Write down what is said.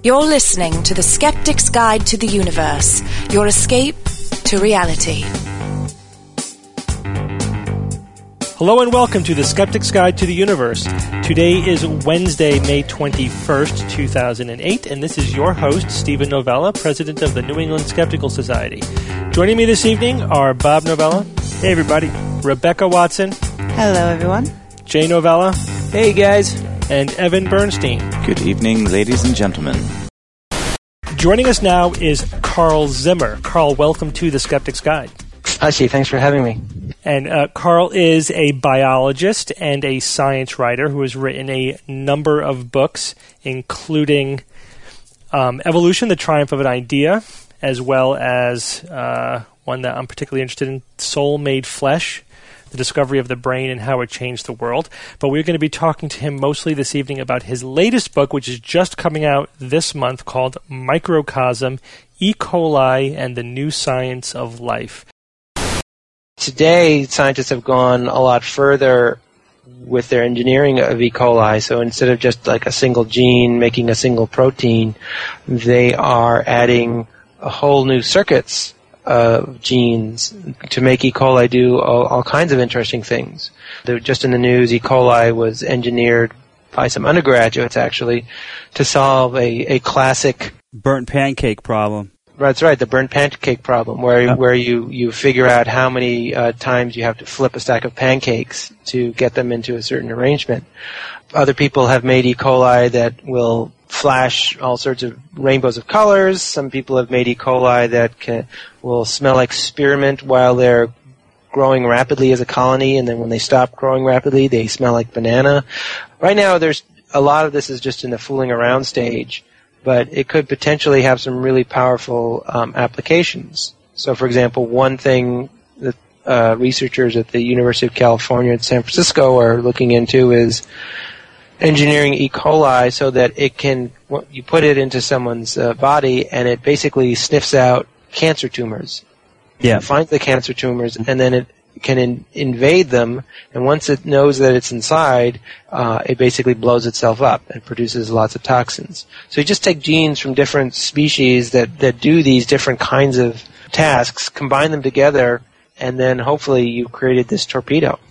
You're listening to The Skeptic's Guide to the Universe, your escape to reality. Hello and welcome to The Skeptic's Guide to the Universe. Today is Wednesday, May 21st, 2008, and this is your host, Stephen Novella, President of the New England Skeptical Society. Joining me this evening are Bob Novella. Hey, everybody. Rebecca Watson. Hello, everyone. Jay Novella. Hey, guys. And Evan Bernstein. Good evening, ladies and gentlemen. Joining us now is Carl Zimmer. Carl, welcome to The Skeptic's Guide. Hi, Steve. Thanks for having me. And Carl is a biologist and a science writer who has written a number of books, including Evolution, The Triumph of an Idea, as well as one that I'm particularly interested in, Soul Made Flesh, The Discovery of the Brain and How It Changed the World. But we're going to be talking to him mostly this evening about his latest book, which is just coming out this month, called Microcosm, E. coli and the New Science of Life. Today, scientists have gone a lot further with their engineering of E. coli. So instead of just like a single gene making a single protein, they are adding a whole new circuits of genes to make E. coli do all kinds of interesting things. Just in the news, E. coli was engineered by some undergraduates, actually, to solve a classic burnt pancake problem. That's right, the burnt pancake problem, where you figure out how many times you have to flip a stack of pancakes to get them into a certain arrangement. Other people have made E. coli that will flash all sorts of rainbows of colors. Some people have made E. coli that will smell like spearmint while they're growing rapidly as a colony, and then when they stop growing rapidly, they smell like banana. Right now, there's a lot of this is just in the fooling around stage, but it could potentially have some really powerful applications. So, for example, one thing that researchers at the University of California at San Francisco are looking into is engineering E. coli so that you put it into someone's body and it basically sniffs out cancer tumors. Yeah. It finds the cancer tumors and then it can invade them, and once it knows that it's inside, it basically blows itself up and produces lots of toxins. So you just take genes from different species that do these different kinds of tasks, combine them together, and then hopefully you've created this torpedo.